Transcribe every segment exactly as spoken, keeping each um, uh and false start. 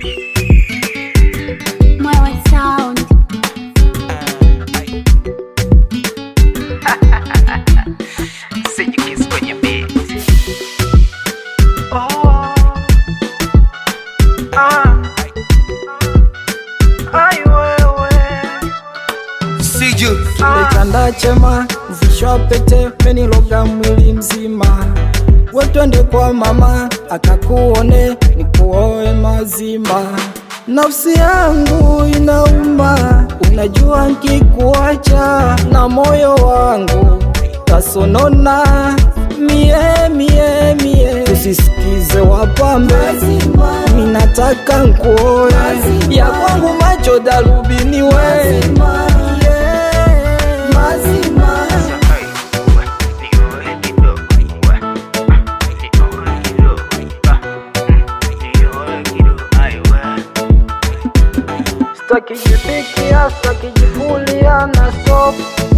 Chanda chema, vishwa pete, meniloga mwili mzima. Wetwende kwa mama, akakuone, nikuoe mazima. Nafsi yangu inauma, unajua nkikuacha, na moyo wangu tasonona. Mie, mie, mie, usisikize wapambe, minataka nkuoe. Ya kwangu macho darubini we, kijipikia, kijifulia na stop.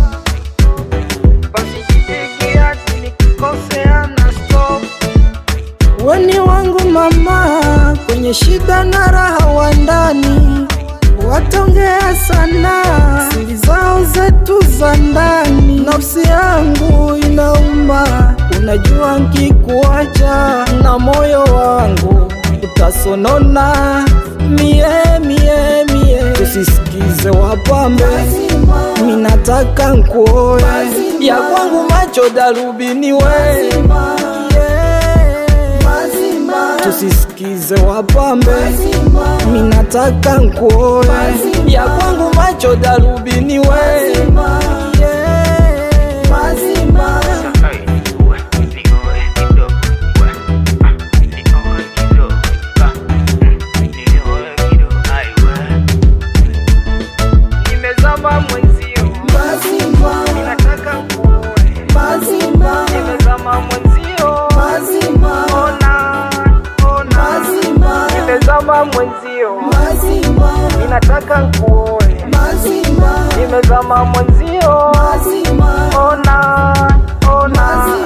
Basi jipikia, nikikosea na stop. Weni wangu mama, kwenye shida na raha wandani. Watongea sana, siri zao zetu za ndani. Nafsi yangu inauma, unajua nkikuacha, na moyo wangu utasonona. Mie, mie, mie, usisikize wapambe, minataka nkuoe. Ya kwangu macho darubini we, usisikize wapambe, minataka nkuoe. Ya kwangu macho darubini we, mwenzio, ninataka nkuoe. Nimezama mwenzio, ona, ona.